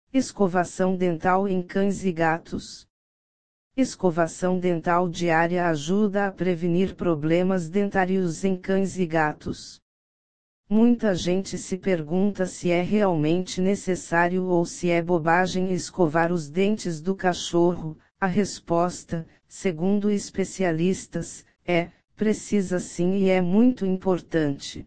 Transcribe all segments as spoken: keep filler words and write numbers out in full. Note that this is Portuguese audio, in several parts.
Escovação dental em cães e gatos. Escovação dental diária ajuda a prevenir problemas dentários em cães e gatos. Muita gente se pergunta se é realmente necessário ou se é bobagem escovar os dentes do cachorro. A resposta, segundo especialistas, é: precisa sim e é muito importante.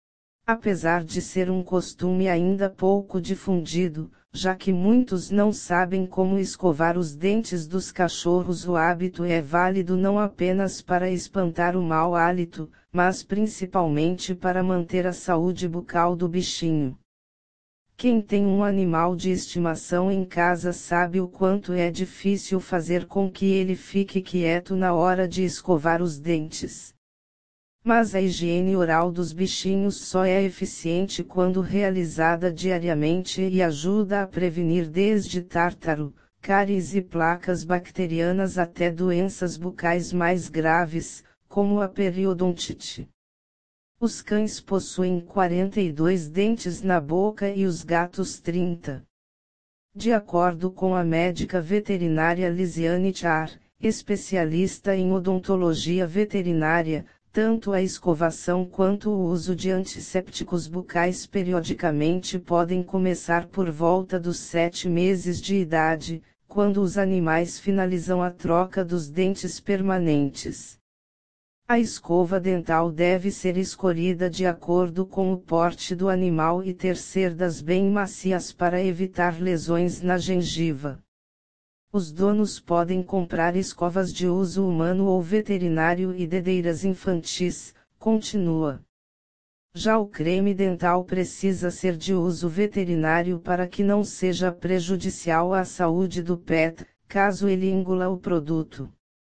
Apesar de ser um costume ainda pouco difundido, já que muitos não sabem como escovar os dentes dos cachorros, o hábito é válido não apenas para espantar o mau hálito, mas principalmente para manter a saúde bucal do bichinho. Quem tem um animal de estimação em casa sabe o quanto é difícil fazer com que ele fique quieto na hora de escovar os dentes. Mas a higiene oral dos bichinhos só é eficiente quando realizada diariamente e ajuda a prevenir desde tártaro, cáries e placas bacterianas até doenças bucais mais graves, como a periodontite. Os cães possuem quarenta e dois dentes na boca e os gatos trinta. De acordo com a médica veterinária Lisiane Char, especialista em odontologia veterinária, tanto a escovação quanto o uso de antissépticos bucais periodicamente podem começar por volta dos sete meses de idade, quando os animais finalizam a troca dos dentes permanentes. A escova dental deve ser escolhida de acordo com o porte do animal e ter cerdas bem macias para evitar lesões na gengiva. Os donos podem comprar escovas de uso humano ou veterinário e dedeiras infantis, continua. Já o creme dental precisa ser de uso veterinário para que não seja prejudicial à saúde do pet, caso ele engula o produto.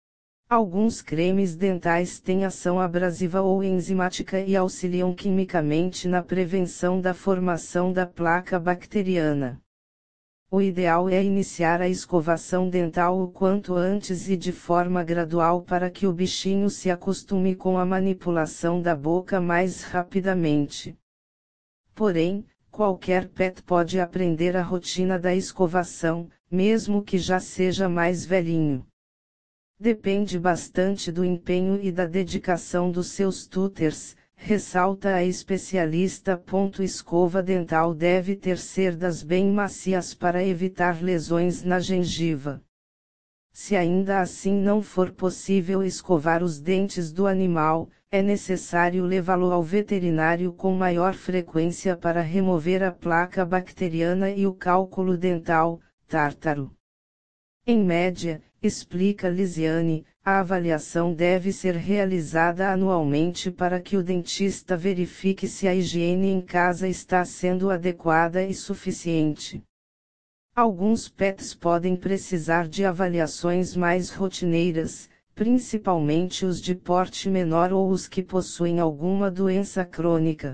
Alguns cremes dentais têm ação abrasiva ou enzimática e auxiliam quimicamente na prevenção da formação da placa bacteriana. O ideal é iniciar a escovação dental o quanto antes e de forma gradual para que o bichinho se acostume com a manipulação da boca mais rapidamente. Porém, qualquer pet pode aprender a rotina da escovação, mesmo que já seja mais velhinho. Depende bastante do empenho e da dedicação dos seus tutors, ressalta a especialista. Escova dental deve ter cerdas bem macias para evitar lesões na gengiva. Se ainda assim não for possível escovar os dentes do animal, é necessário levá-lo ao veterinário com maior frequência para remover a placa bacteriana e o cálculo dental, tártaro. Em média, explica Lisiane, a avaliação deve ser realizada anualmente para que o dentista verifique se a higiene em casa está sendo adequada e suficiente. Alguns pets podem precisar de avaliações mais rotineiras, principalmente os de porte menor ou os que possuem alguma doença crônica.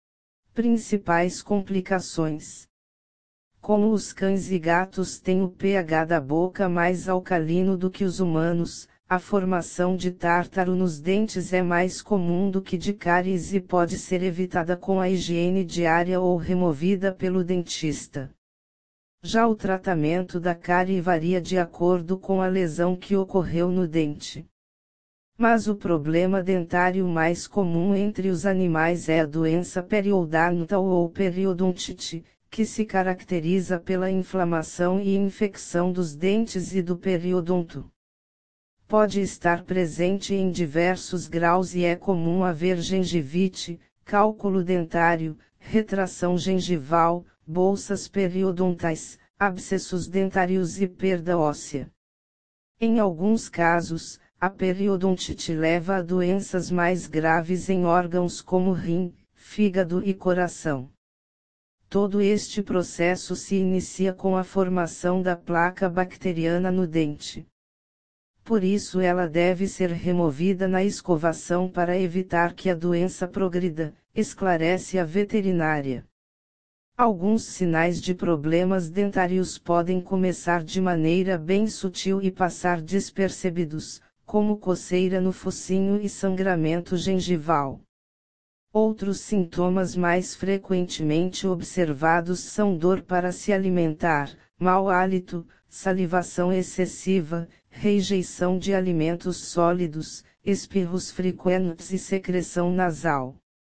Principais complicações. Como os cães e gatos têm o pH da boca mais alcalino do que os humanos, a formação de tártaro nos dentes é mais comum do que de cáries e pode ser evitada com a higiene diária ou removida pelo dentista. Já o tratamento da cárie varia de acordo com a lesão que ocorreu no dente. Mas o problema dentário mais comum entre os animais é a doença periodontal ou periodontite, que se caracteriza pela inflamação e infecção dos dentes e do periodonto. Pode estar presente em diversos graus e é comum haver gengivite, cálculo dentário, retração gengival, bolsas periodontais, abscessos dentários e perda óssea. Em alguns casos, a periodontite leva a doenças mais graves em órgãos como rim, fígado e coração. Todo este processo se inicia com a formação da placa bacteriana no dente. Por isso ela deve ser removida na escovação para evitar que a doença progrida, esclarece a veterinária. Alguns sinais de problemas dentários podem começar de maneira bem sutil e passar despercebidos, como coceira no focinho e sangramento gengival. Outros sintomas mais frequentemente observados são dor para se alimentar, mau hálito, salivação excessiva, rejeição de alimentos sólidos, espirros frequentes e secreção nasal.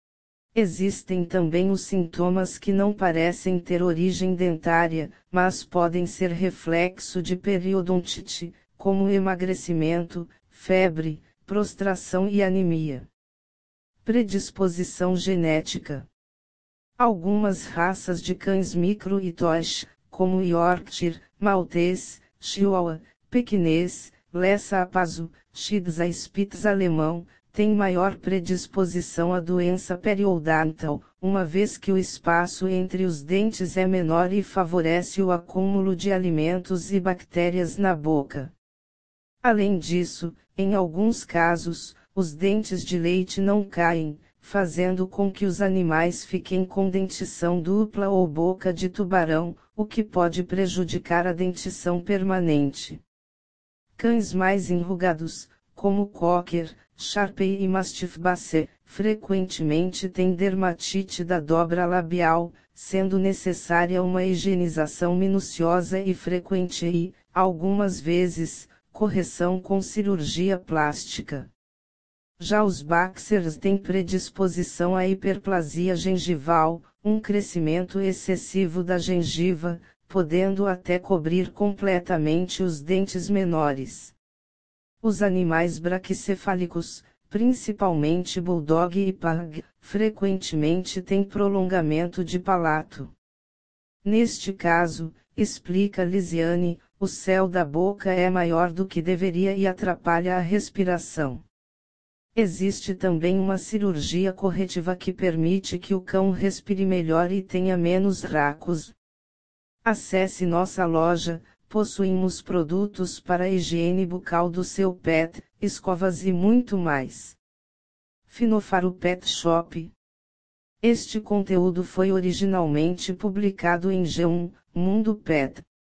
Existem também os sintomas que não parecem ter origem dentária, mas podem ser reflexo de periodontite, como emagrecimento, febre, prostração e anemia. Predisposição genética. Algumas raças de cães micro e tosh, como Yorkshire, Maltês, Chihuahua, Pequinês, Lhasa Apso, Shih Spitz alemão, têm maior predisposição à doença periodontal, uma vez que o espaço entre os dentes é menor e favorece o acúmulo de alimentos e bactérias na boca. Além disso, em alguns casos, os dentes de leite não caem, fazendo com que os animais fiquem com dentição dupla ou boca de tubarão, o que pode prejudicar a dentição permanente. Cães mais enrugados, como Cocker, Sharpei e Mastiff Basset, frequentemente têm dermatite da dobra labial, sendo necessária uma higienização minuciosa e frequente e, algumas vezes, correção com cirurgia plástica. Já os Boxers têm predisposição à hiperplasia gengival, um crescimento excessivo da gengiva, podendo até cobrir completamente os dentes menores. Os animais braquicefálicos, principalmente Bulldog e Pug, frequentemente têm prolongamento de palato. Neste caso, explica Lisiane, o céu da boca é maior do que deveria e atrapalha a respiração. Existe também uma cirurgia corretiva que permite que o cão respire melhor e tenha menos racos. Acesse nossa loja, possuímos produtos para a higiene bucal do seu pet, escovas e muito mais. Finofaro Pet Shop. Este conteúdo foi originalmente publicado em G um, Mundo Pet.